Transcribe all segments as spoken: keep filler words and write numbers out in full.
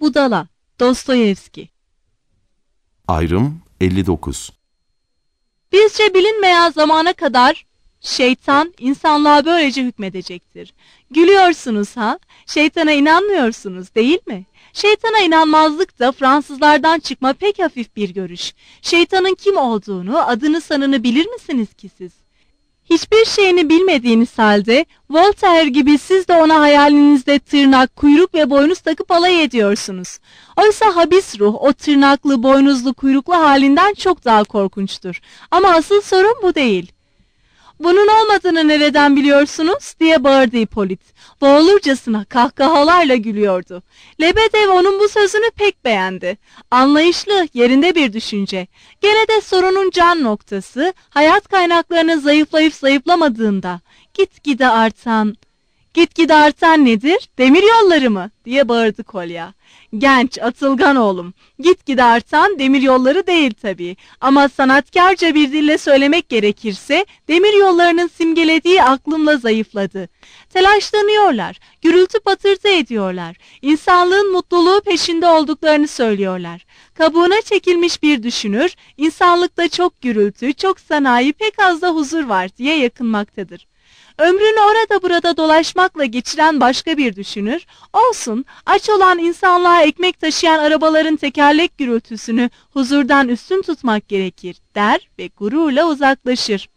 Budala, Dostoyevski. Ayrım elli dokuz. Bizce bilinmeyen zamana kadar şeytan insanlığa böylece hükmedecektir. Gülüyorsunuz ha? Şeytana inanmıyorsunuz değil mi? Şeytana inanmazlık da Fransızlardan çıkma pek hafif bir görüş. Şeytanın kim olduğunu, adını sanını bilir misiniz ki siz? Hiçbir şeyini bilmediğiniz halde Voltaire gibi siz de ona hayalinizde tırnak, kuyruk ve boynuz takıp alay ediyorsunuz. Oysa habis ruh o tırnaklı, boynuzlu, kuyruklu halinden çok daha korkunçtur. Ama asıl sorun bu değil. Bunun olmadığını nereden biliyorsunuz diye bağırdı Hippolit. Boğulurcasına kahkahalarla gülüyordu. Lebedev onun bu sözünü pek beğendi. Anlayışlı, yerinde bir düşünce. Gene de sorunun can noktası, hayat kaynaklarının zayıflayıp zayıflamadığında, gitgide artan... Gitgide artan nedir? Demir yolları mı? Diye bağırdı Kolya. Genç, atılgan oğlum. Gitgide artan demir yolları değil tabii. Ama sanatkarca bir dille söylemek gerekirse demir yollarının simgelediği aklımla zayıfladı. Telaşlanıyorlar, gürültü patırtı ediyorlar. İnsanlığın mutluluğu peşinde olduklarını söylüyorlar. Kabuğuna çekilmiş bir düşünür, insanlıkta çok gürültü, çok sanayi, pek az da huzur var diye yakınmaktadır. Ömrünü orada burada dolaşmakla geçiren başka bir düşünür, olsun aç olan insanlığa ekmek taşıyan arabaların tekerlek gürültüsünü huzurdan üstün tutmak gerekir der ve gururla uzaklaşır.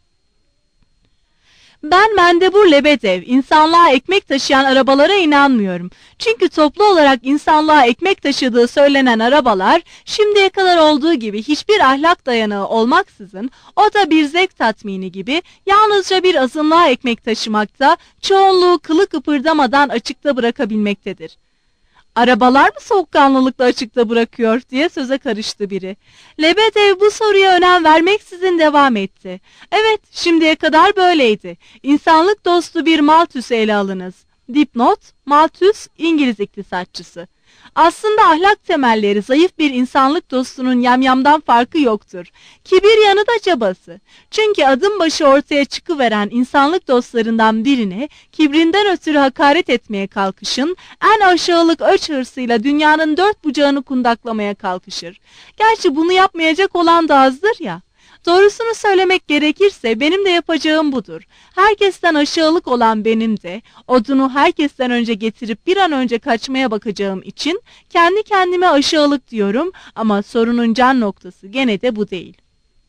Ben Mendebur Lebedev, insanlığa ekmek taşıyan arabalara inanmıyorum. Çünkü toplu olarak insanlığa ekmek taşıdığı söylenen arabalar, şimdiye kadar olduğu gibi hiçbir ahlak dayanağı olmaksızın, o da bir zevk tatmini gibi, yalnızca bir azınlığa ekmek taşımakta, çoğunluğu kılı kıpırdamadan açıkta bırakabilmektedir. Arabalar mı soğukkanlılıkla açıkta bırakıyor diye söze karıştı biri. Lebedev bu soruya önem vermeksizin devam etti. Evet, şimdiye kadar böyleydi. İnsanlık dostu bir Malthus'u ele alınız. Dipnot, Malthus İngiliz iktisatçısı. Aslında ahlak temelleri zayıf bir insanlık dostunun yamyamdan farkı yoktur. Kibir yanı da cabası. Çünkü adım başı ortaya çıkıveren insanlık dostlarından birine kibrinden ötürü hakaret etmeye kalkışın, en aşağılık öç hırsıyla dünyanın dört bucağını kundaklamaya kalkışır. Gerçi bunu yapmayacak olan da azdır ya. Doğrusunu söylemek gerekirse benim de yapacağım budur. Herkesten aşağılık olan benim de odunu herkesten önce getirip bir an önce kaçmaya bakacağım için kendi kendime aşağılık diyorum ama sorunun can noktası gene de bu değil.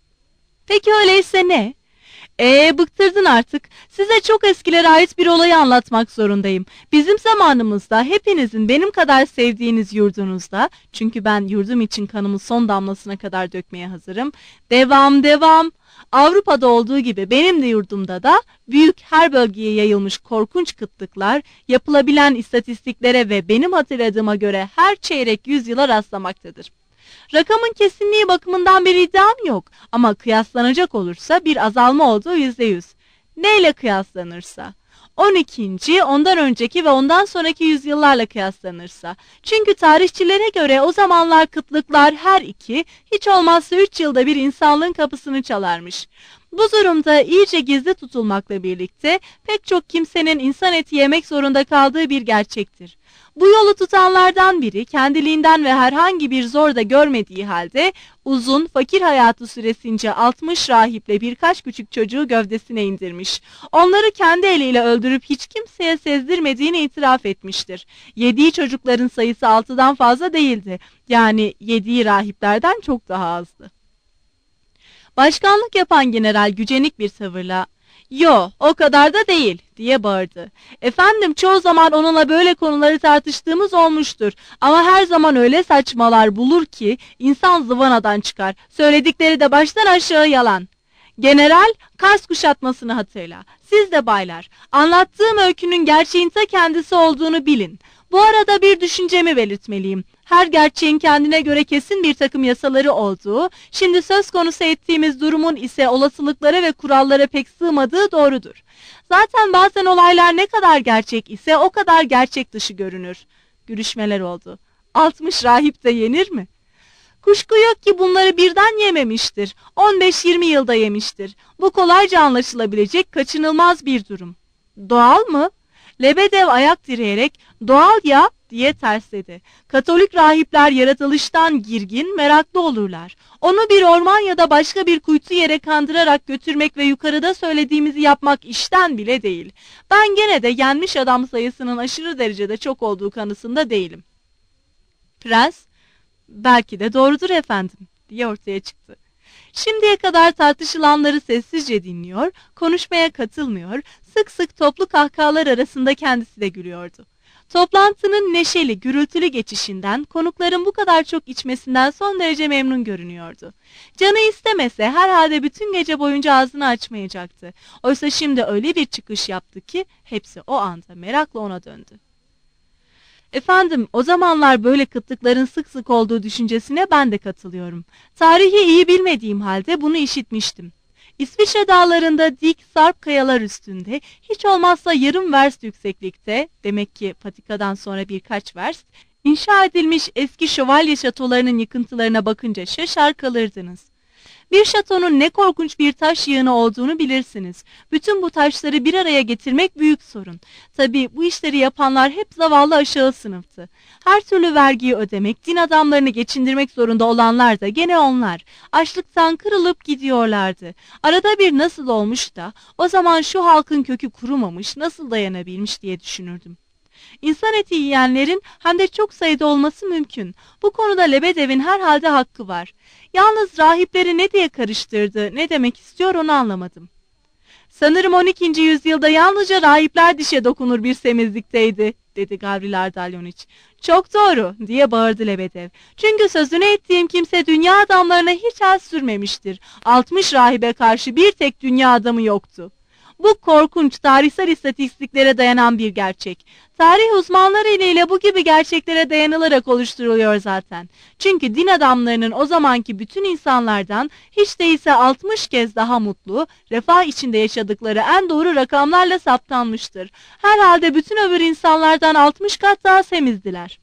Peki öyleyse ne? Eee bıktırdın artık. Size çok eskilere ait bir olayı anlatmak zorundayım. Bizim zamanımızda hepinizin benim kadar sevdiğiniz yurdunuzda, çünkü ben yurdum için kanımı son damlasına kadar dökmeye hazırım. Devam devam. Avrupa'da olduğu gibi benim de yurdumda da büyük her bölgeye yayılmış korkunç kıtlıklar, yapılabilen istatistiklere ve benim hatırladığıma göre her çeyrek yüzyıla rastlamaktadır. Rakamın kesinliği bakımından bir iddiam yok ama kıyaslanacak olursa bir azalma olduğu yüzde yüz. Neyle kıyaslanırsa? on ikinci, ondan önceki ve ondan sonraki yüzyıllarla kıyaslanırsa. Çünkü tarihçilere göre o zamanlar kıtlıklar her iki, hiç olmazsa üç yılda bir insanlığın kapısını çalarmış. Bu durumda iyice gizli tutulmakla birlikte pek çok kimsenin insan eti yemek zorunda kaldığı bir gerçektir. Bu yolu tutanlardan biri kendiliğinden ve herhangi bir zor da görmediği halde uzun fakir hayatı süresince altmış rahiple birkaç küçük çocuğu gövdesine indirmiş. Onları kendi eliyle öldürüp hiç kimseye sezdirmediğini itiraf etmiştir. Yediği çocukların sayısı altıdan fazla değildi. Yani yediği rahiplerden çok daha azdı. Başkanlık yapan general gücenik bir tavırla "Yo, o kadar da değil," diye bağırdı. "Efendim, çoğu zaman onunla böyle konuları tartıştığımız olmuştur. Ama her zaman öyle saçmalar bulur ki insan zıvanadan çıkar. Söyledikleri de baştan aşağı yalan." General, Kars kuşatmasını hatırla. Siz de baylar, anlattığım öykünün gerçeğin ta kendisi olduğunu bilin. Bu arada bir düşüncemi belirtmeliyim. Her gerçeğin kendine göre kesin bir takım yasaları olduğu, şimdi söz konusu ettiğimiz durumun ise olasılıklara ve kurallara pek sığmadığı doğrudur. Zaten bazen olaylar ne kadar gerçek ise o kadar gerçek dışı görünür. Gülüşmeler oldu. Altmış rahip de yenir mi? Kuşku yok ki bunları birden yememiştir. on beş yirmi yılda yemiştir. Bu kolayca anlaşılabilecek kaçınılmaz bir durum. Doğal mı? Lebedev ayak direyerek "Doğal ya" diye tersledi. Katolik rahipler yaratılıştan girgin, meraklı olurlar. Onu bir orman ya da başka bir kuytu yere kandırarak götürmek ve yukarıda söylediğimizi yapmak işten bile değil. Ben gene de yenmiş adam sayısının aşırı derecede çok olduğu kanısında değilim. Prens, belki de doğrudur efendim, diye ortaya çıktı. Şimdiye kadar tartışılanları sessizce dinliyor, konuşmaya katılmıyor, sık sık toplu kahkahalar arasında kendisi de gülüyordu. Toplantının neşeli, gürültülü geçişinden, konukların bu kadar çok içmesinden son derece memnun görünüyordu. Canı istemese herhalde bütün gece boyunca ağzını açmayacaktı. Oysa şimdi öyle bir çıkış yaptı ki hepsi o anda merakla ona döndü. Efendim, o zamanlar böyle kıtlıkların sık sık olduğu düşüncesine ben de katılıyorum. Tarihi iyi bilmediğim halde bunu işitmiştim. İsviçre dağlarında dik sarp kayalar üstünde, hiç olmazsa yarım verst yükseklikte, demek ki patikadan sonra birkaç verst, inşa edilmiş eski şövalye şatolarının yıkıntılarına bakınca şaşar kalırdınız. Bir şatonun ne korkunç bir taş yığını olduğunu bilirsiniz. Bütün bu taşları bir araya getirmek büyük sorun. Tabii bu işleri yapanlar hep zavallı aşağı sınıftı. Her türlü vergiyi ödemek, din adamlarını geçindirmek zorunda olanlar da gene onlar. Açlıktan kırılıp gidiyorlardı. Arada bir nasıl olmuş da o zaman şu halkın kökü kurumamış, nasıl dayanabilmiş diye düşünürdüm. İnsan eti yiyenlerin hem de çok sayıda olması mümkün. Bu konuda Lebedev'in herhalde hakkı var. Yalnız rahipleri ne diye karıştırdı, ne demek istiyor onu anlamadım. Sanırım on ikinci yüzyılda yalnızca rahipler dişe dokunur bir semizlikteydi, dedi Gavril Ardalionich. Çok doğru, diye bağırdı Lebedev. Çünkü sözünü ettiğim kimse dünya adamlarına hiç el sürmemiştir. Altmış rahibe karşı bir tek dünya adamı yoktu. Bu korkunç tarihsel istatistiklere dayanan bir gerçek. Tarih uzmanları ile bu gibi gerçeklere dayanılarak oluşturuluyor zaten. Çünkü din adamlarının o zamanki bütün insanlardan hiç değilse altmış kez daha mutlu, refah içinde yaşadıkları en doğru rakamlarla saptanmıştır. Herhalde bütün öbür insanlardan altmış kat daha semizdiler.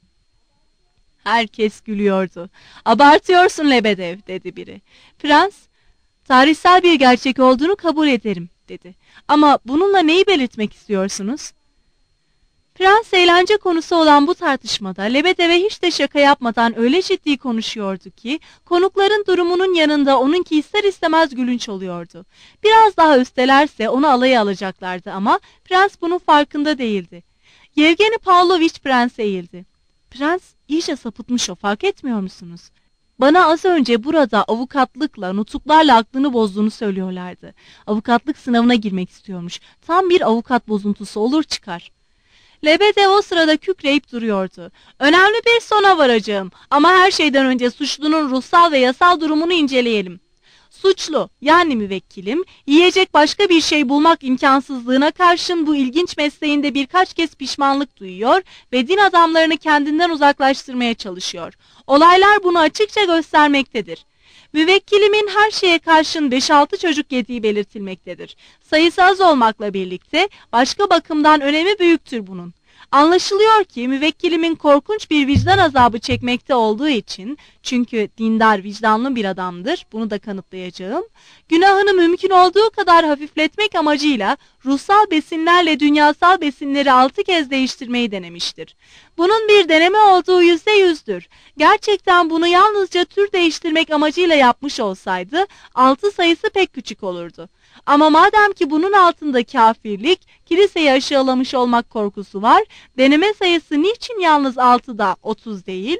Herkes gülüyordu. Abartıyorsun Lebedev, dedi biri. Prens, tarihsel bir gerçek olduğunu kabul ederim, dedi. Ama bununla neyi belirtmek istiyorsunuz? Prens eğlence konusu olan bu tartışmada Lebedev'e hiç de şaka yapmadan öyle ciddi konuşuyordu ki konukların durumunun yanında onunki ister istemez gülünç oluyordu. Biraz daha üstelerse onu alaya alacaklardı ama prens bunun farkında değildi. Yevgeni Pavlovich prense eğildi. Prens iyice sapıtmış o, fark etmiyor musunuz? Bana az önce burada avukatlıkla, nutuklarla aklını bozduğunu söylüyorlardı. Avukatlık sınavına girmek istiyormuş. Tam bir avukat bozuntusu olur çıkar. Lebedev o sırada kükreyip duruyordu. Önemli bir sona varacağım ama her şeyden önce suçlunun ruhsal ve yasal durumunu inceleyelim. Suçlu, yani müvekkilim, yiyecek başka bir şey bulmak imkansızlığına karşın bu ilginç mesleğinde birkaç kez pişmanlık duyuyor ve din adamlarını kendinden uzaklaştırmaya çalışıyor. Olaylar bunu açıkça göstermektedir. Müvekkilimin her şeye karşın beş altı çocuk yediği belirtilmektedir. Sayısı az olmakla birlikte başka bakımdan önemi büyüktür bunun. Anlaşılıyor ki müvekkilimin korkunç bir vicdan azabı çekmekte olduğu için, çünkü dindar, vicdanlı bir adamdır, bunu da kanıtlayacağım, günahını mümkün olduğu kadar hafifletmek amacıyla ruhsal besinlerle dünyasal besinleri altı kez değiştirmeyi denemiştir. Bunun bir deneme olduğu yüzde yüzdür. Gerçekten bunu yalnızca tür değiştirmek amacıyla yapmış olsaydı, altı sayısı pek küçük olurdu. Ama madem ki bunun altında kafirlik, kiliseyi aşağılamış olmak korkusu var, deneme sayısı niçin yalnız altıda otuz değil?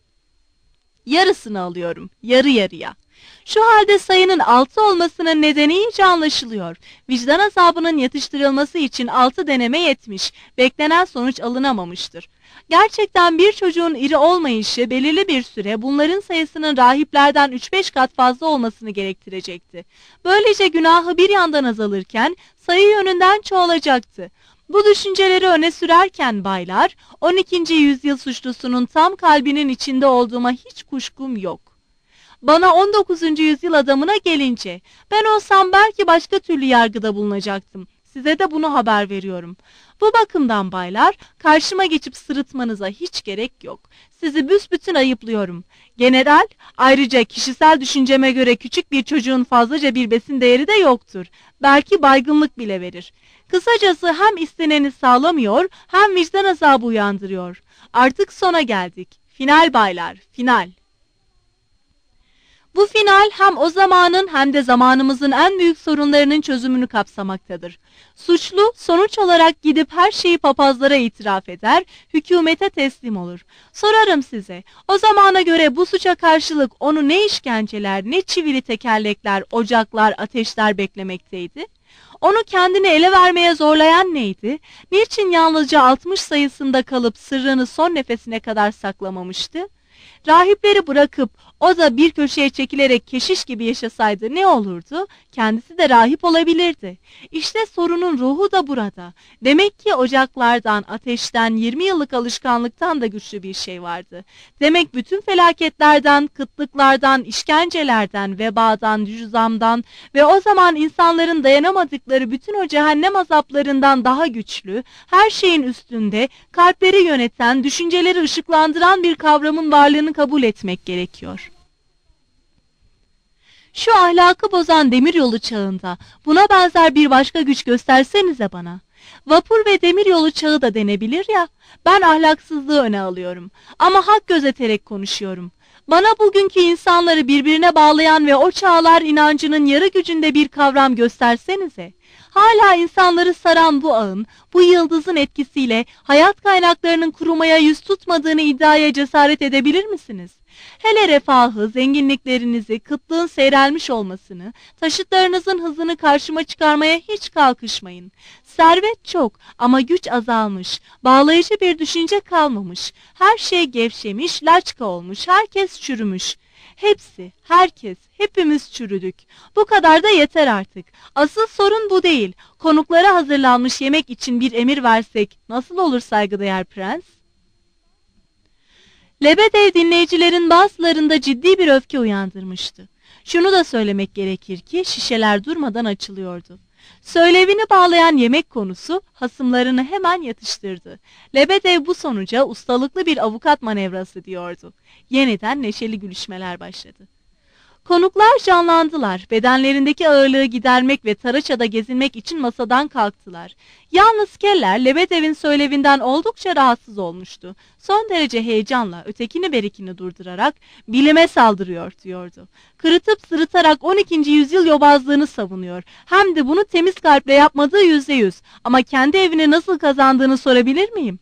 Yarısını alıyorum, yarı yarıya. Şu halde sayının altı olmasının nedeni iyice anlaşılıyor. Vicdan azabının yatıştırılması için altı deneme yetmiş, beklenen sonuç alınamamıştır. Gerçekten bir çocuğun iri olmayışı belirli bir süre bunların sayısının rahiplerden üç beş kat fazla olmasını gerektirecekti. Böylece günahı bir yandan azalırken sayı yönünden çoğalacaktı. Bu düşünceleri öne sürerken baylar, on ikinci yüzyıl suçlusunun tam kalbinin içinde olduğuma hiç kuşkum yok. Bana on dokuzuncu yüzyıl adamına gelince, ben olsam belki başka türlü yargıda bulunacaktım. Size de bunu haber veriyorum. Bu bakımdan baylar, karşıma geçip sırıtmanıza hiç gerek yok. Sizi büsbütün ayıplıyorum. General, ayrıca kişisel düşünceme göre küçük bir çocuğun fazlaca bir besin değeri de yoktur. Belki baygınlık bile verir. Kısacası hem isteneni sağlamıyor, hem vicdan azabı uyandırıyor. Artık sona geldik. Final baylar, final. Bu final hem o zamanın hem de zamanımızın en büyük sorunlarının çözümünü kapsamaktadır. Suçlu sonuç olarak gidip her şeyi papazlara itiraf eder, hükümete teslim olur. Sorarım size, o zamana göre bu suça karşılık onu ne işkenceler, ne çivili tekerlekler, ocaklar, ateşler beklemekteydi? Onu kendini ele vermeye zorlayan neydi? Niçin yalnızca altmış sayısında kalıp sırrını son nefesine kadar saklamamıştı? Rahipleri bırakıp o da bir köşeye çekilerek keşiş gibi yaşasaydı ne olurdu? Kendisi de rahip olabilirdi. İşte sorunun ruhu da burada. Demek ki ocaklardan, ateşten, yirmi yıllık alışkanlıktan da güçlü bir şey vardı. Demek bütün felaketlerden, kıtlıklardan, işkencelerden, vebadan, cüzamdan ve o zaman insanların dayanamadıkları bütün o cehennem azaplarından daha güçlü, her şeyin üstünde, kalpleri yöneten, düşünceleri ışıklandıran bir kavramın varlığını kabul etmek gerekiyor. Şu ahlakı bozan demiryolu çağında buna benzer bir başka güç göstersenize bana. Vapur ve demiryolu çağı da denebilir ya, ben ahlaksızlığı öne alıyorum ama hak gözeterek konuşuyorum. Bana bugünkü insanları birbirine bağlayan ve o çağlar inancının yarı gücünde bir kavram göstersenize. Hala insanları saran bu ağın, bu yıldızın etkisiyle hayat kaynaklarının kurumaya yüz tutmadığını iddiaya cesaret edebilir misiniz? Hele refahı, zenginliklerinizi, kıtlığın seyrelmiş olmasını, taşıtlarınızın hızını karşıma çıkarmaya hiç kalkışmayın. Servet çok ama güç azalmış, bağlayıcı bir düşünce kalmamış, her şey gevşemiş, laçka olmuş, herkes çürümüş. Hepsi, herkes, hepimiz çürüdük. Bu kadar da yeter artık. Asıl sorun bu değil. Konuklara hazırlanmış yemek için bir emir versek nasıl olur saygıdeğer prens? Lebedev dinleyicilerin bazılarında ciddi bir öfke uyandırmıştı. Şunu da söylemek gerekir ki şişeler durmadan açılıyordu. Söylevini bağlayan yemek konusu hasımlarını hemen yatıştırdı. Lebedev bu sonuca ustalıklı bir avukat manevrası diyordu. Yeniden neşeli gülüşmeler başladı. Konuklar canlandılar. Bedenlerindeki ağırlığı gidermek ve Taraça'da gezinmek için masadan kalktılar. Yalnız Keller, Lebedev'in söylevinden oldukça rahatsız olmuştu. Son derece heyecanla ötekini berikini durdurarak bilime saldırıyor diyordu. Kırıtıp sırıtarak on ikinci yüzyıl yobazlığını savunuyor. Hem de bunu temiz kalple yapmadığı yüzde yüz. Ama kendi evini nasıl kazandığını sorabilir miyim?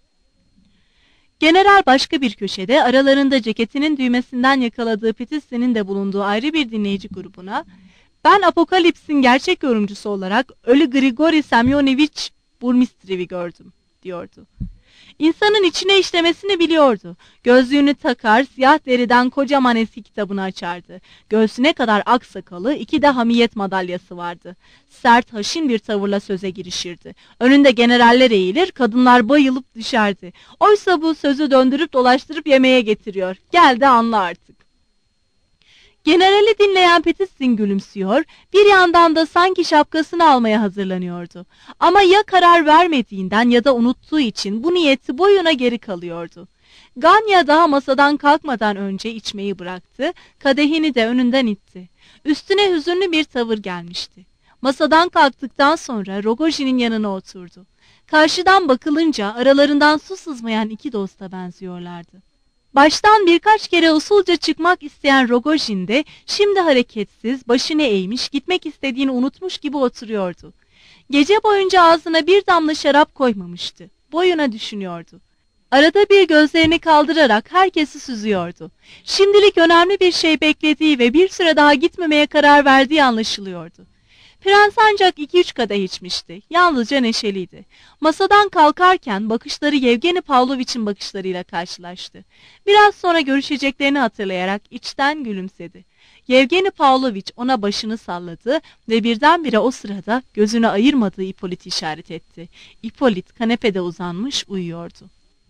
General başka bir köşede aralarında ceketinin düğmesinden yakaladığı Petisse'nin de bulunduğu ayrı bir dinleyici grubuna "Ben Apokalips'in gerçek yorumcusu olarak ölü Grigori Semyonovich Burmistrev'i gördüm," diyordu. İnsanın içine işlemesini biliyordu. Gözlüğünü takar, siyah deriden kocaman eski kitabını açardı. Göğsüne kadar ak sakalı, iki de hamiyet madalyası vardı. Sert, haşin bir tavırla söze girişirdi. Önünde generaller eğilir, kadınlar bayılıp düşerdi. Oysa bu sözü döndürüp dolaştırıp yemeğe getiriyor. Gel de anla artık. Generali dinleyen Petissin gülümsüyor, bir yandan da sanki şapkasını almaya hazırlanıyordu. Ama ya karar vermediğinden ya da unuttuğu için bu niyeti boyuna geri kalıyordu. Ganya daha masadan kalkmadan önce içmeyi bıraktı, kadehini de önünden itti. Üstüne hüzünlü bir tavır gelmişti. Masadan kalktıktan sonra Rogojin'in yanına oturdu. Karşıdan bakılınca aralarından su sızmayan iki dosta benziyorlardı. Baştan birkaç kere usulca çıkmak isteyen Rogojin de şimdi hareketsiz, başını eğmiş, gitmek istediğini unutmuş gibi oturuyordu. Gece boyunca ağzına bir damla şarap koymamıştı. Boyuna düşünüyordu. Arada bir gözlerini kaldırarak herkesi süzüyordu. Şimdilik önemli bir şey beklediği ve bir süre daha gitmemeye karar verdiği anlaşılıyordu. Prens ancak iki üç kadeh içmişti. Yalnızca neşeliydi. Masadan kalkarken bakışları Yevgeni Pavlovich'in bakışlarıyla karşılaştı. Biraz sonra görüşeceklerini hatırlayarak içten gülümsedi. Yevgeni Pavlovich ona başını salladı ve birdenbire o sırada gözünü ayırmadığı İppolit'i işaret etti. İppolit kanepede uzanmış uyuyordu.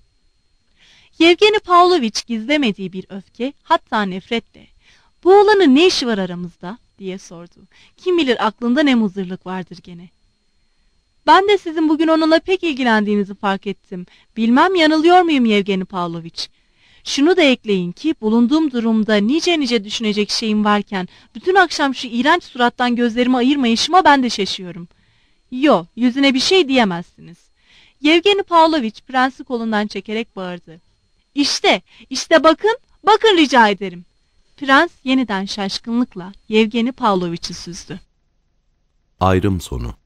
Yevgeni Pavlovich gizlemediği bir öfke, hatta nefretle "Bu oğlanın ne işi var aramızda?" diye sordu. Kim bilir aklında ne muzırlık vardır gene. "Ben de sizin bugün onunla pek ilgilendiğinizi fark ettim. Bilmem yanılıyor muyum Yevgeni Pavlovich? Şunu da ekleyin ki bulunduğum durumda nice nice düşünecek şeyim varken bütün akşam şu iğrenç surattan gözlerimi ayırmayışıma ben de şaşıyorum." "Yo, yüzüne bir şey diyemezsiniz." Yevgeni Pavlovich prensi kolundan çekerek bağırdı. İşte, işte bakın, bakın rica ederim. Prens yeniden şaşkınlıkla Yevgeni Pavlovich'i süzdü. Ayrım sonu.